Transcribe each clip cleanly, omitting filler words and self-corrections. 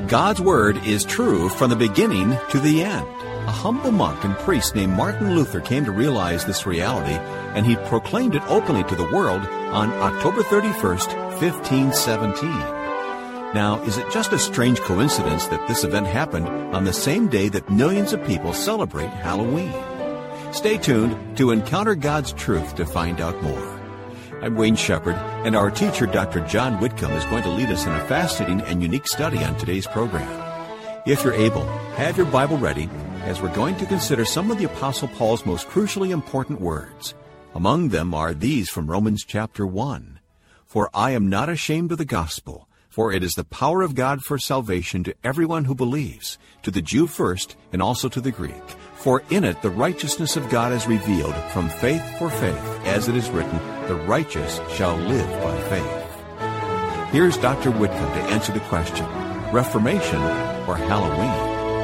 God's Word is true from the beginning to the end. A humble monk and priest named Martin Luther came to realize this reality, and he proclaimed it openly to the world on October 31st, 1517. Now, is it just a strange coincidence that this event happened on the same day that millions of people celebrate Halloween? Stay tuned to Encounter God's Truth to find out more. I'm Wayne Shepherd, and our teacher, Dr. John Whitcomb, is going to lead us in a fascinating and unique study on today's program. If you're able, have your Bible ready, as we're going to consider some of the Apostle Paul's most crucially important words. Among them are these from Romans chapter 1. For I am not ashamed of the gospel, for it is the power of God for salvation to everyone who believes, to the Jew first, and also to the Greek. For in it the righteousness of God is revealed from faith for faith, as it is written, the righteous shall live by faith. Here's Dr. Whitcomb to answer the question, Reformation or Halloween?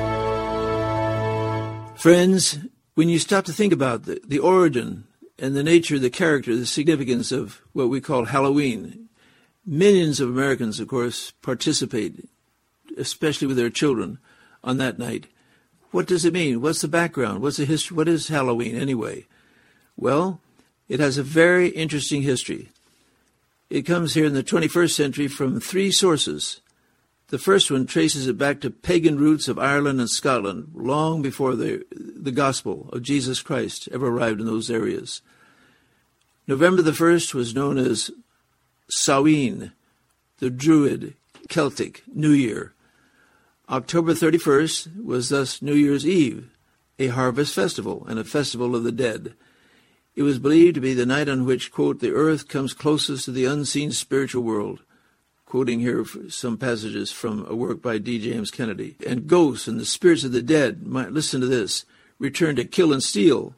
Friends, when you stop to think about the origin and the nature, the character, the significance of what we call Halloween, millions of Americans, of course, participate, especially with their children, on that night. What does it mean? What's the background? What's the history? What is Halloween anyway? Well, it has a very interesting history. It comes here in the 21st century from three sources. The first one traces it back to pagan roots of Ireland and Scotland, long before the gospel of Jesus Christ ever arrived in those areas. November the 1st was known as Samhain, the Druid Celtic New Year. October 31st was thus New Year's Eve, a harvest festival and a festival of the dead. It was believed to be the night on which, quote, the earth comes closest to the unseen spiritual world, quoting here some passages from a work by D. James Kennedy. And ghosts and the spirits of the dead might, listen to this, return to kill and steal.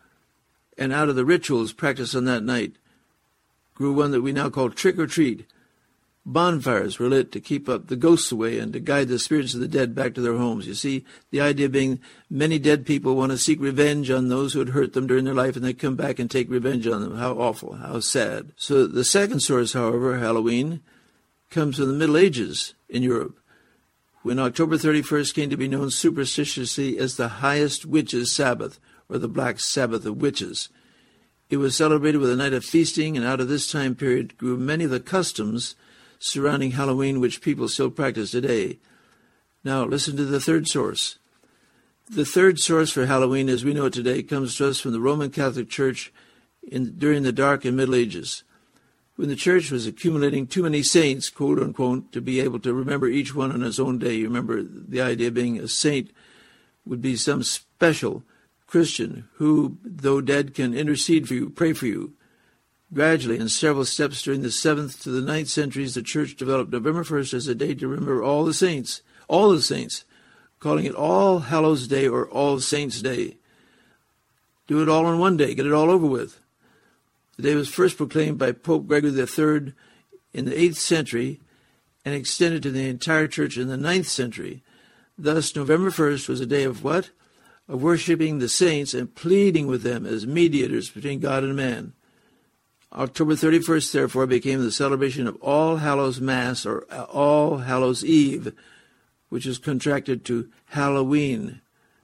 And out of the rituals practiced on that night grew one that we now call trick or treat. Bonfires were lit to keep up the ghosts away and to guide the spirits of the dead back to their homes. You see, the idea being many dead people want to seek revenge on those who had hurt them during their life, and they come back and take revenge on them. How awful, how sad. So the second source, however, Halloween, comes from the Middle Ages in Europe, when October 31st came to be known superstitiously as the highest witches' Sabbath, or the Black Sabbath of Witches. It was celebrated with a night of feasting, and out of this time period grew many of the customs surrounding Halloween, which people still practice today. Now, listen to the third source. The third source for Halloween, as we know it today, comes to us from the Roman Catholic Church during the Dark and Middle Ages, when the Church was accumulating too many saints, quote unquote, to be able to remember each one on his own day. You remember the idea being a saint would be some special Christian who, though dead, can intercede for you, pray for you. Gradually, in several steps during the 7th to the 9th centuries, the Church developed November 1st as a day to remember all the saints, calling it All Hallows Day or All Saints' Day. Do it all in one day, get it all over with. The day was first proclaimed by Pope Gregory III in the 8th century and extended to the entire Church in the 9th century. Thus, November 1st was a day of what? Of worshiping the saints and pleading with them as mediators between God and man. October 31st, therefore, became the celebration of All Hallows Mass, or All Hallows Eve, which is contracted to Halloween.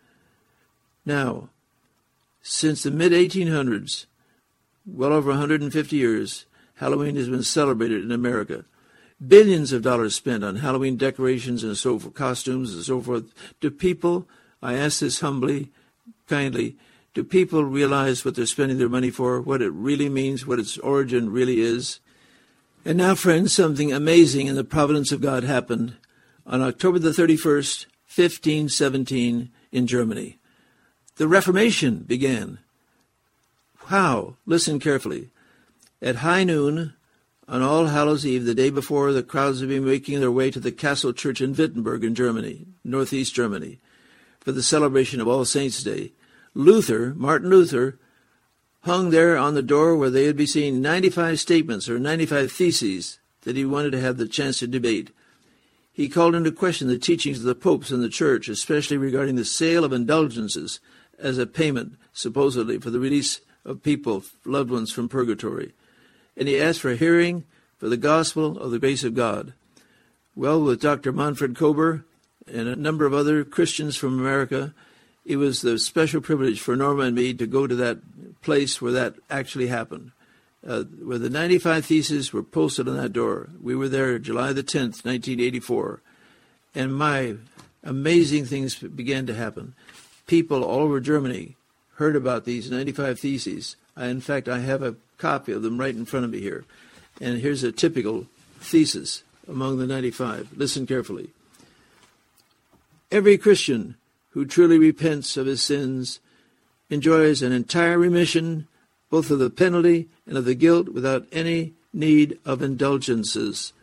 Now, since the mid-1800s, well over 150 years, Halloween has been celebrated in America. Billions of dollars spent on Halloween decorations and so forth, costumes and so forth. Do people, I ask this humbly, kindly, do people realize what they're spending their money for, what it really means, what its origin really is? And now, friends, something amazing in the providence of God happened on October the 31st, 1517, in Germany. The Reformation began. How? Listen carefully. At high noon, on All Hallows Eve, the day before, the crowds had been making their way to the Castle Church in Wittenberg in Germany, northeast Germany, for the celebration of All Saints' Day. Martin Luther, hung there on the door where they would be seeing 95 statements or 95 theses that he wanted to have the chance to debate. He called into question the teachings of the popes and the church, especially regarding the sale of indulgences as a payment, supposedly, for the release of people, loved ones from purgatory. And he asked for a hearing for the gospel of the grace of God. Well, with Dr. Manfred Kober, and a number of other Christians from America. It was the special privilege for Norma and me to go to that place where that actually happened, where the 95 Theses were posted on that door. We were there July the 10th, 1984, and my amazing things began to happen. People all over Germany heard about these 95 Theses. In fact, I have a copy of them right in front of me here. And here's a typical thesis among the 95. Listen carefully. Every Christian who truly repents of his sins enjoys an entire remission both of the penalty and of the guilt without any need of indulgences.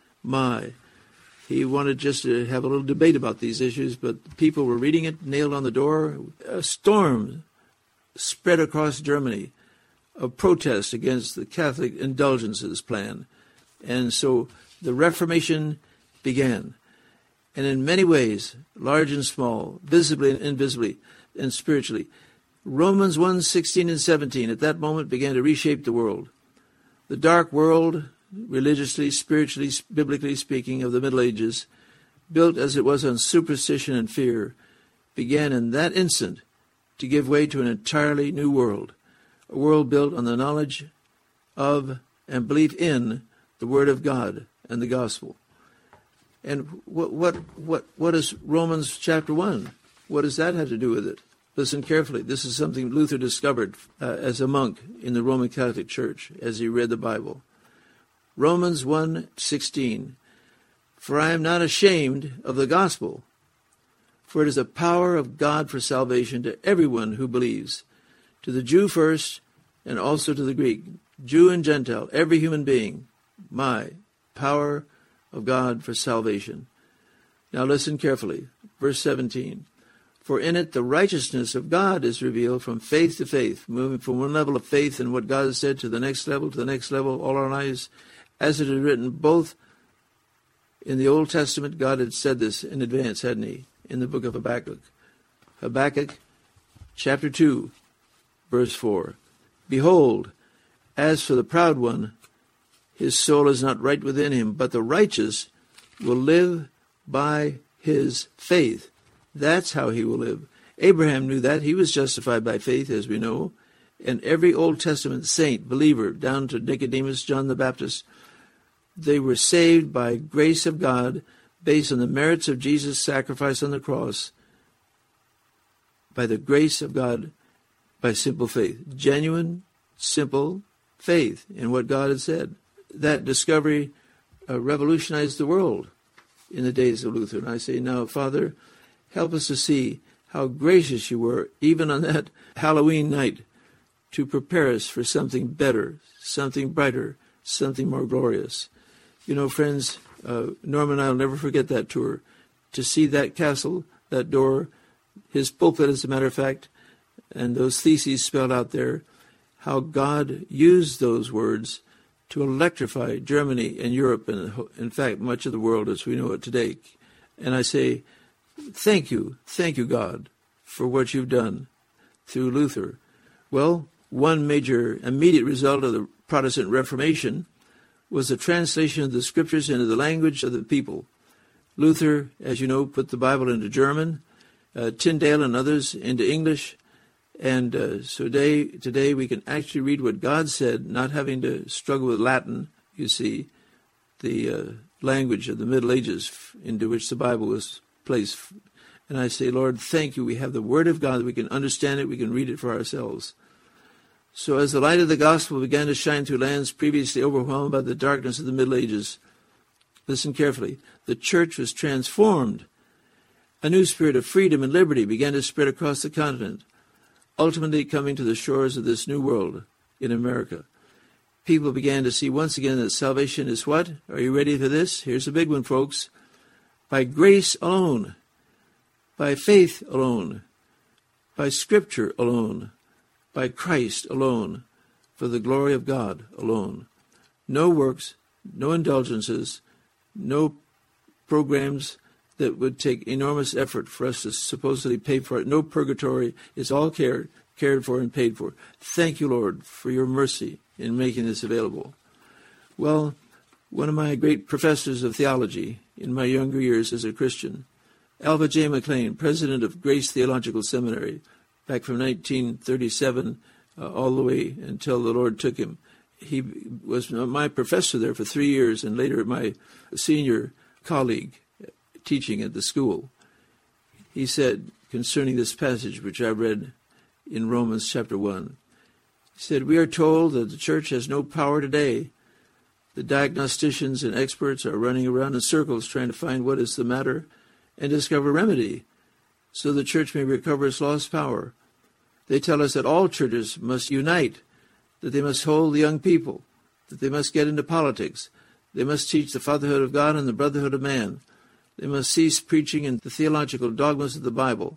He wanted just to have a little debate about these issues, but people were reading it, nailed on the door. A storm spread across Germany of protest against the Catholic indulgences plan. And so the Reformation began. And in many ways, large and small, visibly and invisibly, and spiritually, Romans 1:16 and 17 at that moment began to reshape the world. The dark world, religiously, spiritually, biblically speaking, of the Middle Ages, built as it was on superstition and fear, began in that instant to give way to an entirely new world, a world built on the knowledge of and belief in the Word of God and the Gospel. And what is Romans chapter 1? What does that have to do with it? Listen carefully. This is something Luther discovered as a monk in the Roman Catholic Church as he read the Bible. Romans 1:16. For I am not ashamed of the gospel, for it is the power of God for salvation to everyone who believes, to the Jew first and also to the Greek, Jew and Gentile, every human being. Power of God for salvation. Now listen carefully. Verse 17. For in it the righteousness of God is revealed from faith to faith, moving from one level of faith in what God has said to the next level, all our lives. As it is written, both in the Old Testament, God had said this in advance, hadn't he? In the book of Habakkuk. Habakkuk chapter 2, verse 4. Behold, as for the proud one, his soul is not right within him, but the righteous will live by his faith. That's how he will live. Abraham knew that. He was justified by faith, as we know. And every Old Testament saint, believer, down to Nicodemus, John the Baptist, they were saved by grace of God based on the merits of Jesus' sacrifice on the cross, by the grace of God, by simple faith. Genuine, simple faith in what God had said. That discovery revolutionized the world in the days of Luther. And I say now, Father, help us to see how gracious you were, even on that Halloween night, to prepare us for something better, something brighter, something more glorious. You know, friends, Norm and I will never forget that tour. To see that castle, that door, his pulpit, as a matter of fact, and those theses spelled out there, how God used those words to electrify Germany and Europe and, in fact, much of the world as we know it today. And I say, thank you, God, for what you've done through Luther. Well, one major immediate result of the Protestant Reformation was the translation of the Scriptures into the language of the people. Luther, as you know, put the Bible into German, Tyndale and others into English, and so today we can actually read what God said, not having to struggle with Latin, you see, the language of the Middle Ages into which the Bible was placed. And I say, Lord, thank you. We have the Word of God. We can understand it. We can read it for ourselves. So as the light of the gospel began to shine through lands previously overwhelmed by the darkness of the Middle Ages, listen carefully, the church was transformed. A new spirit of freedom and liberty began to spread across the continent, ultimately coming to the shores of this new world in America. People began to see once again that salvation is what? Are you ready for this? Here's a big one, folks. By grace alone, by faith alone, by Scripture alone, by Christ alone, for the glory of God alone. No works, no indulgences, no programs that would take enormous effort for us to supposedly pay for it. No purgatory. It's all cared for and paid for. Thank you, Lord, for your mercy in making this available. Well, one of my great professors of theology in my younger years as a Christian, Alva J. McLean, president of Grace Theological Seminary, back from 1937 all the way until the Lord took him. He was my professor there for 3 years and later my senior colleague teaching at the school. He said concerning this passage which I read in Romans chapter 1, he said, "We are told that the church has no power today. The diagnosticians and experts are running around in circles trying to find what is the matter and discover remedy so the church may recover its lost power. They tell us that all churches must unite, that they must hold the young people, that they must get into politics, they must teach the fatherhood of God and the brotherhood of man, they must cease preaching in the theological dogmas of the Bible.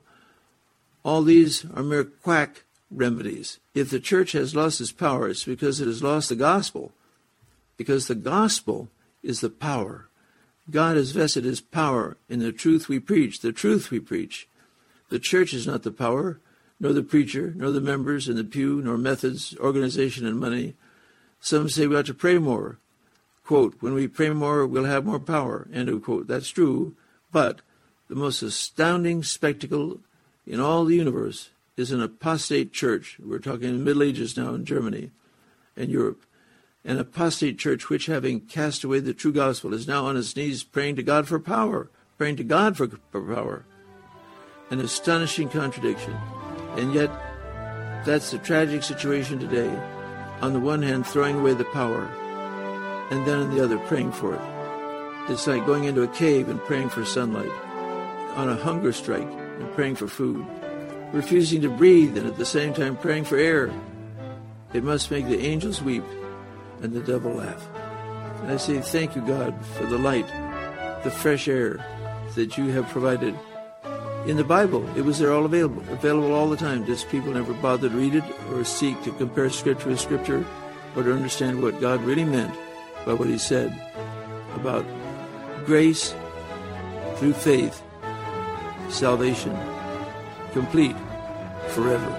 All these are mere quack remedies. If the church has lost its power, it's because it has lost the gospel, because the gospel is the power. God has vested his power in the truth we preach, the truth we preach. The church is not the power, nor the preacher, nor the members in the pew, nor methods, organization, and money. Some say we ought to pray more. Quote, when we pray more, we'll have more power. End of quote. That's true, but the most astounding spectacle in all the universe is an apostate church. We're talking in the Middle Ages now in Germany and Europe. An apostate church which, having cast away the true gospel, is now on its knees praying to God for power, praying to God for power. An astonishing contradiction. And yet, that's the tragic situation today. On the one hand, throwing away the power, and then on the other, praying for it. It's like going into a cave and praying for sunlight, on a hunger strike and praying for food, refusing to breathe and at the same time praying for air. It must make the angels weep and the devil laugh. And I say, thank you, God, for the light, the fresh air that you have provided. In the Bible, it was there all available all the time. Just people never bothered to read it or seek to compare Scripture with Scripture or to understand what God really meant by what he said about grace through faith, salvation, complete forever.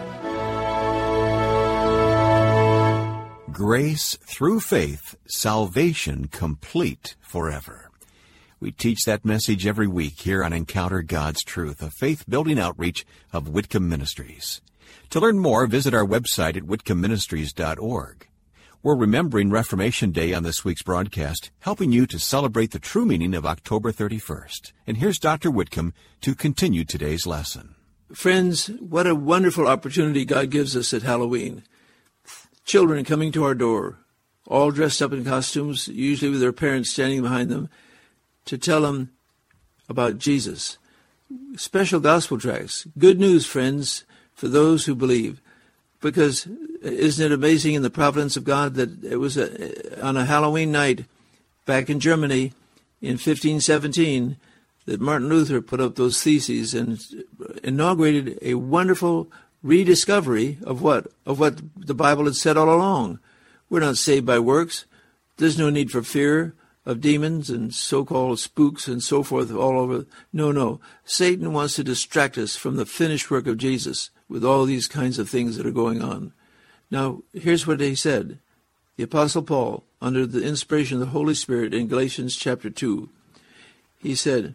Grace through faith, salvation complete forever. We teach that message every week here on Encounter God's Truth, a faith-building outreach of Whitcomb Ministries. To learn more, visit our website at whitcombministries.org. We're remembering Reformation Day on this week's broadcast, helping you to celebrate the true meaning of October 31st. And here's Dr. Whitcomb to continue today's lesson. Friends, what a wonderful opportunity God gives us at Halloween. Children coming to our door, all dressed up in costumes, usually with their parents standing behind them, to tell them about Jesus. Special gospel tracts. Good news, friends, for those who believe. Because isn't it amazing in the providence of God that it was on a Halloween night back in Germany in 1517 that Martin Luther put up those theses and inaugurated a wonderful rediscovery of what the Bible had said all along. We're not saved by works. There's no need for fear of demons and so-called spooks and so forth all over. No. Satan wants to distract us from the finished work of Jesus with all these kinds of things that are going on. Now, here's what he said. The Apostle Paul, under the inspiration of the Holy Spirit in Galatians chapter 2, he said,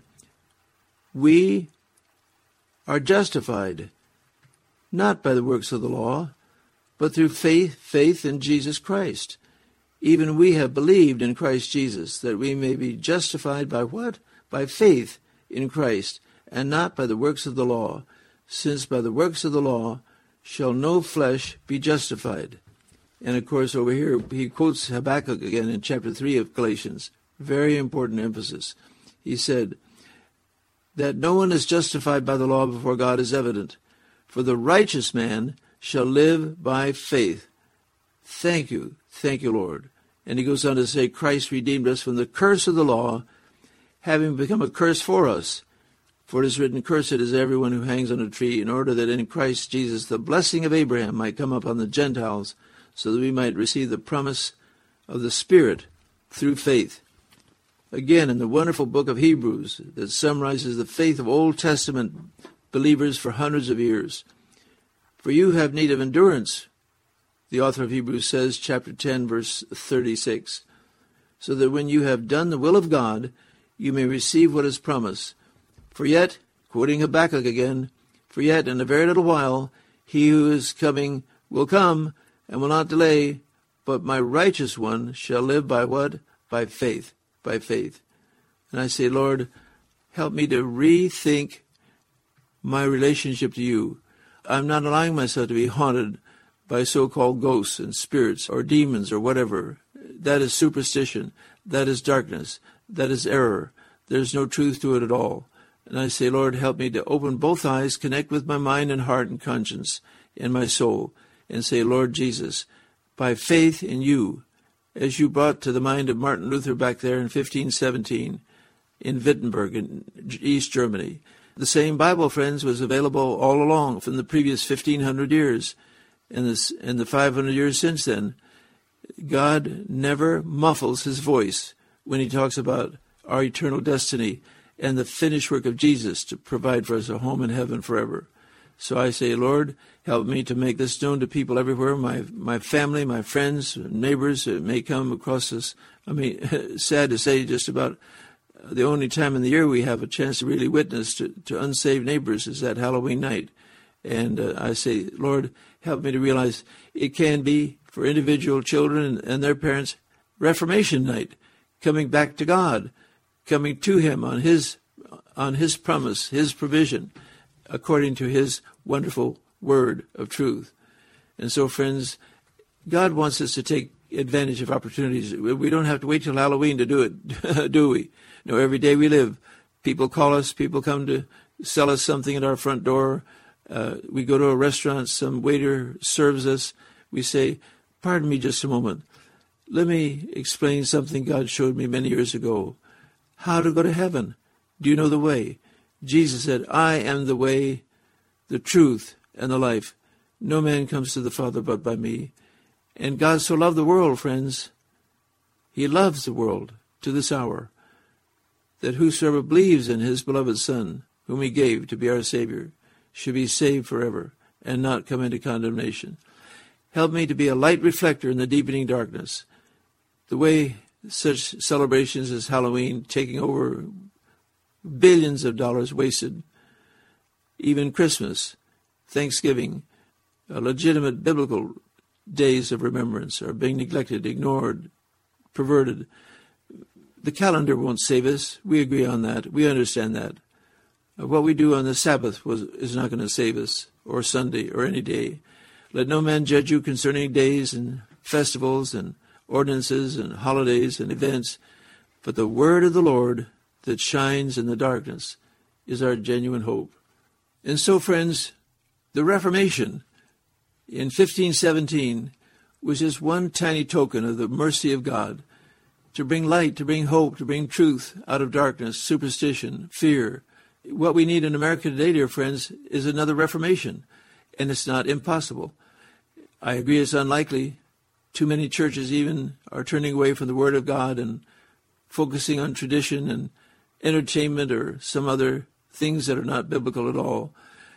we are justified not by the works of the law, but through faith in Jesus Christ. Even we have believed in Christ Jesus, that we may be justified by what? By faith in Christ, and not by the works of the law, since by the works of the law shall no flesh be justified. And of course over here he quotes Habakkuk again in chapter 3 of Galatians. Very important emphasis. He said, that no one is justified by the law before God is evident, for the righteous man shall live by faith. Thank you, Lord. And he goes on to say, Christ redeemed us from the curse of the law, having become a curse for us. For it is written, cursed is everyone who hangs on a tree, in order that in Christ Jesus the blessing of Abraham might come upon the Gentiles, so that we might receive the promise of the Spirit through faith. Again, in the wonderful book of Hebrews that summarizes the faith of Old Testament believers for hundreds of years. For you have need of endurance, the author of Hebrews says, chapter 10, verse 36, so that when you have done the will of God, you may receive what is promised. For yet quoting Habakkuk again, for yet in a very little while he who is coming will come and will not delay, but my righteous one shall live by what? By faith, by faith. And I say, Lord, help me to rethink my relationship to you. I'm not allowing myself to be haunted by so-called ghosts and spirits or demons or whatever. That is superstition. That is darkness. That is error. There's no truth to it at all. And I say, Lord, help me to open both eyes, connect with my mind and heart and conscience and my soul, and say, Lord Jesus, by faith in you, as you brought to the mind of Martin Luther back there in 1517 in Wittenberg in East Germany, the same Bible, friends, was available all along from the previous 1,500 years and the 500 years since then. God never muffles his voice when he talks about our eternal destiny and the finished work of Jesus to provide for us a home in heaven forever. So I say, Lord, help me to make this known to people everywhere, my family, my friends, neighbors that may come across this. I mean, sad to say, just about the only time in the year we have a chance to really witness to unsaved neighbors is that Halloween night. And I say, Lord, help me to realize it can be for individual children and their parents, Reformation night, coming back to God, coming to him on his promise, his provision, according to his wonderful word of truth. And so, friends, God wants us to take advantage of opportunities. We don't have to wait till Halloween to do it, do we? No, every day we live, people call us, people come to sell us something at our front door. We go to a restaurant, some waiter serves us. We say, pardon me just a moment. Let me explain something God showed me many years ago. How to go to heaven. Do you know the way? Jesus said, I am the way, the truth, and the life. No man comes to the Father but by me. And God so loved the world, friends. He loves the world to this hour, that whosoever believes in his beloved Son, whom he gave to be our Savior, should be saved forever and not come into condemnation. Help me to be a light reflector in the deepening darkness. The way such celebrations as Halloween, taking over billions of dollars wasted, even Christmas, Thanksgiving, legitimate biblical days of remembrance are being neglected, ignored, perverted. The calendar won't save us. We agree on that. We understand that. What we do on the Sabbath is not going to save us, or Sunday, or any day. Let no man judge you concerning days and festivals and ordinances and holidays and events, but the word of the Lord that shines in the darkness is our genuine hope. And so, friends, the Reformation in 1517 was just one tiny token of the mercy of God to bring light, to bring hope, to bring truth out of darkness, superstition, fear. What we need in America today, dear friends, is another Reformation, and it's not impossible. I agree it's unlikely. Too many churches even are turning away from the Word of God and focusing on tradition and entertainment or some other things that are not biblical at all.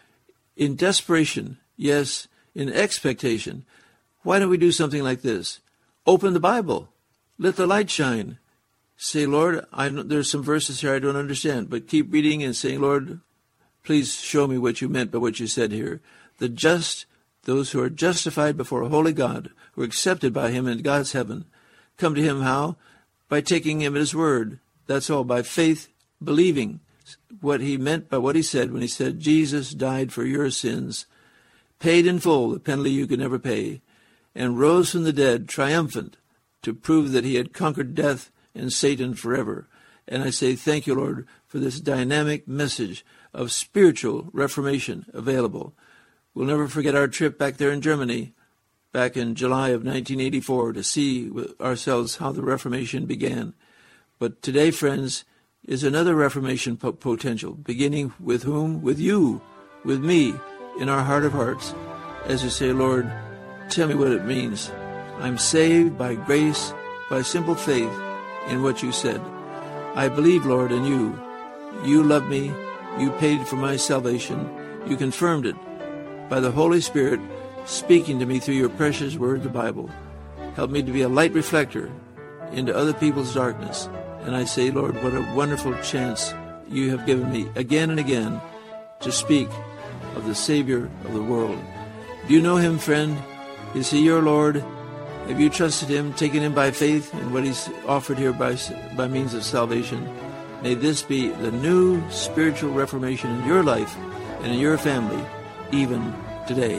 In desperation, yes, in expectation, why don't we do something like this? Open the Bible. Let the light shine. Say, Lord, there's some verses here I don't understand, but keep reading and saying, Lord, please show me what you meant by what you said here. The just, those who are justified before a holy God, who are accepted by him in God's heaven, come to him how? By taking him at his word. That's all, by faith, believing what he meant by what he said when he said, Jesus died for your sins, paid in full the penalty you could never pay, and rose from the dead triumphant to prove that he had conquered death and Satan forever. And I say thank you, Lord, for this dynamic message of spiritual reformation available. We'll never forget our trip back there in Germany, back in July of 1984, to see ourselves how the Reformation began. But today, friends, is another Reformation potential, beginning with whom? With you, with me, in our heart of hearts, as you say, Lord, tell me what it means. I'm saved by grace, by simple faith in what you said. I believe, Lord, in you. You love me. You paid for my salvation. You confirmed it by the Holy Spirit speaking to me through your precious word, the Bible. Help me to be a light reflector into other people's darkness. And I say, Lord, what a wonderful chance you have given me again and again to speak of the Savior of the world. Do you know him, friend? Is he your Lord? Have you trusted him, taken him by faith in what he's offered here by means of salvation? May this be the new spiritual reformation in your life and in your family, even today.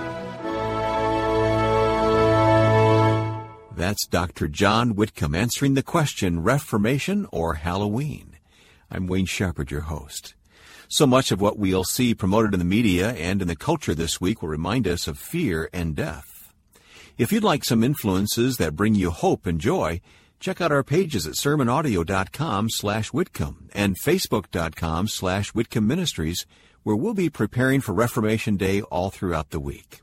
That's Dr. John Whitcomb answering the question, Reformation or Halloween? I'm Wayne Shepherd, your host. So much of what we'll see promoted in the media and in the culture this week will remind us of fear and death. If you'd like some influences that bring you hope and joy, check out our pages at sermonaudio.com/Whitcomb and facebook.com/Whitcomb Ministries, where we'll be preparing for Reformation Day all throughout the week.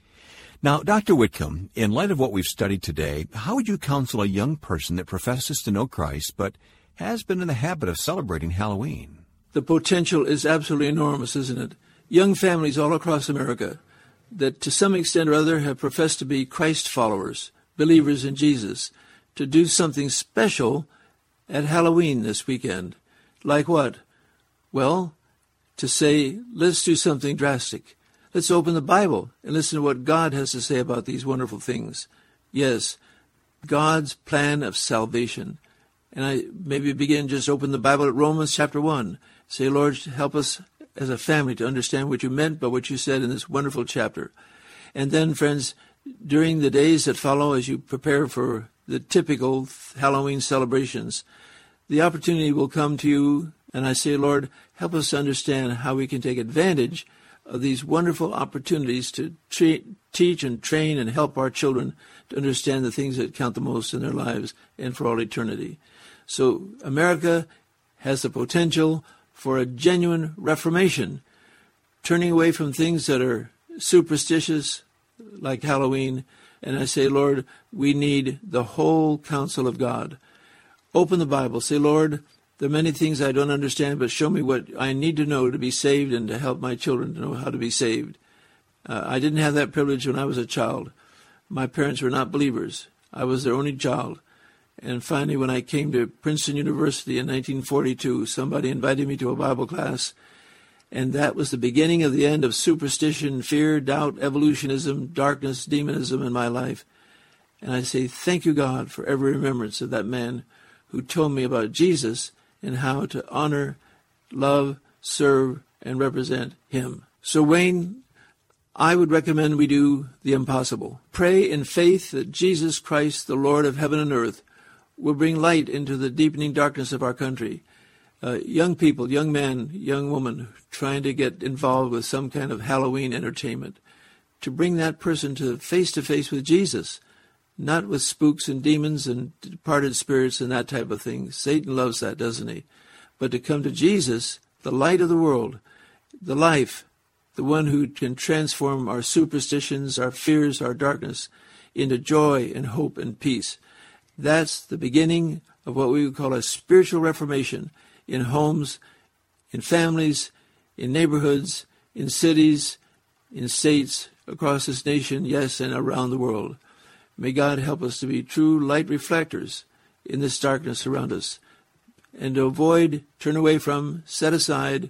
Now, Dr. Whitcomb, in light of what we've studied today, how would you counsel a young person that professes to know Christ but has been in the habit of celebrating Halloween? The potential is absolutely enormous, isn't it? Young families all across America that to some extent or other have professed to be Christ followers, believers in Jesus, to do something special at Halloween this weekend. Like what? Well, to say, let's do something drastic. Let's open the Bible and listen to what God has to say about these wonderful things. Yes, God's plan of salvation. And I maybe begin just open the Bible at Romans chapter 1. Say, Lord, help us as a family to understand what you meant by what you said in this wonderful chapter. And then, friends, during the days that follow as you prepare for the typical Halloween celebrations, the opportunity will come to you, and I say, Lord, help us understand how we can take advantage of these wonderful opportunities to teach and train and help our children to understand the things that count the most in their lives and for all eternity. So America has the potential for a genuine reformation, turning away from things that are superstitious, like Halloween. And I say, Lord, we need the whole counsel of God. Open the Bible. Say, Lord, there are many things I don't understand, but show me what I need to know to be saved and to help my children to know how to be saved. I didn't have that privilege when I was a child. My parents were not believers. I was their only child. And finally, when I came to Princeton University in 1942, somebody invited me to a Bible class, and that was the beginning of the end of superstition, fear, doubt, evolutionism, darkness, demonism in my life. And I say, thank you, God, for every remembrance of that man who told me about Jesus and how to honor, love, serve, and represent him. So, Wayne, I would recommend we do the impossible. Pray in faith that Jesus Christ, the Lord of heaven and earth, will bring light into the deepening darkness of our country. Young people, young man, young woman, trying to get involved with some kind of Halloween entertainment, to bring that person to face with Jesus, not with spooks and demons and departed spirits and that type of thing. Satan loves that, doesn't he? But to come to Jesus, the light of the world, the life, the one who can transform our superstitions, our fears, our darkness into joy and hope and peace. That's the beginning of what we would call a spiritual reformation in homes, in families, in neighborhoods, in cities, in states, across this nation, yes, and around the world. May God help us to be true light reflectors in this darkness around us, and to avoid, turn away from, set aside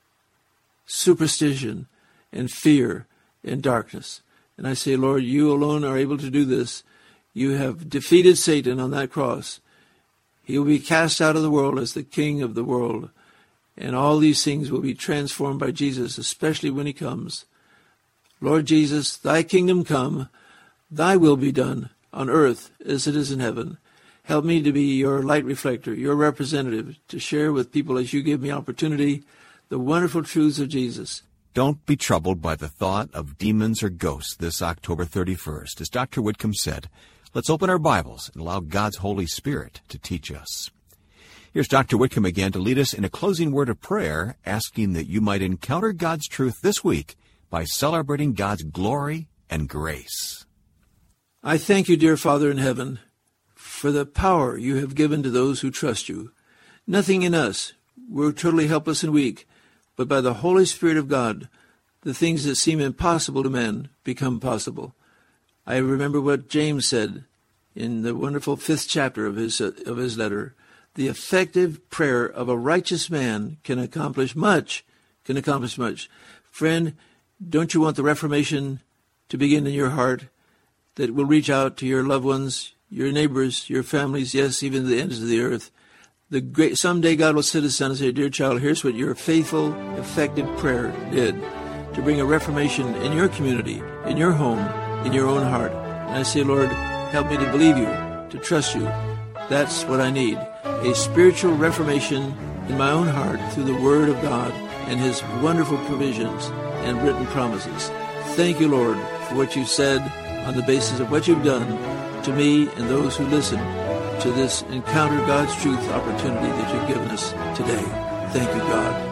superstition and fear and darkness. And I say, Lord, you alone are able to do this. You have defeated Satan on that cross. He will be cast out of the world as the king of the world. And all these things will be transformed by Jesus, especially when he comes. Lord Jesus, thy kingdom come, thy will be done on earth as it is in heaven. Help me to be your light reflector, your representative, to share with people as you give me opportunity the wonderful truths of Jesus. Don't be troubled by the thought of demons or ghosts this October 31st. As Dr. Whitcomb said, let's open our Bibles and allow God's Holy Spirit to teach us. Here's Dr. Whitcomb again to lead us in a closing word of prayer, asking that you might encounter God's truth this week by celebrating God's glory and grace. I thank you, dear Father in heaven, for the power you have given to those who trust you. Nothing in us, we're totally helpless and weak, but by the Holy Spirit of God, the things that seem impossible to men become possible. I remember what James said in the wonderful 5th chapter of his letter. The effective prayer of a righteous man can accomplish much can accomplish much. Friend, don't you want the Reformation to begin in your heart that will reach out to your loved ones, your neighbors, your families, yes, even the ends of the earth? Someday God will sit us down and say, dear child, here's what your faithful, effective prayer did to bring a reformation in your community, in your home, in your own heart. And I say, Lord, help me to believe you, to trust you. That's what I need, a spiritual reformation in my own heart through the Word of God and His wonderful provisions and written promises. Thank you, Lord, for what you said on the basis of what you've done to me and those who listen to this Encounter God's Truth opportunity that you've given us today. Thank you, God.